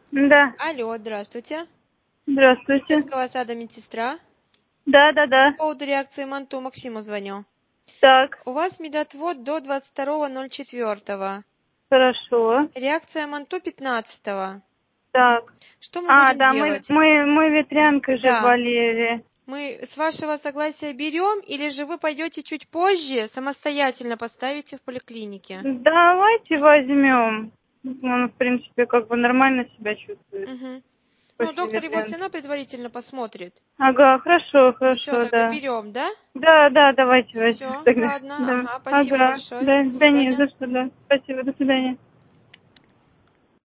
Да, Алло, здравствуйте. здравствуйте. Детского сада медсестра. Да. По поводу реакции МАНТУ Максиму звоню. Так, У вас медотвод до 22.04. хорошо. Реакция МАНТУ 15. Так. Что мы будем Да, мы, делать? мы, мы ветрянкой же Да. болели. Мы с вашего согласия берем, или же вы пойдете чуть позже, самостоятельно поставите в поликлинике? Давайте возьмем. Он, в принципе, как бы нормально себя чувствует Угу. Ну, после доктор его все ветрянки. равно предварительно посмотрит. Ага, хорошо, Все, тогда да. берем, да? Да, давайте возьмем Все, тогда. ладно, Да. ага, спасибо Ага, большое, да, до да не свидания. за что, да. Спасибо, до свидания.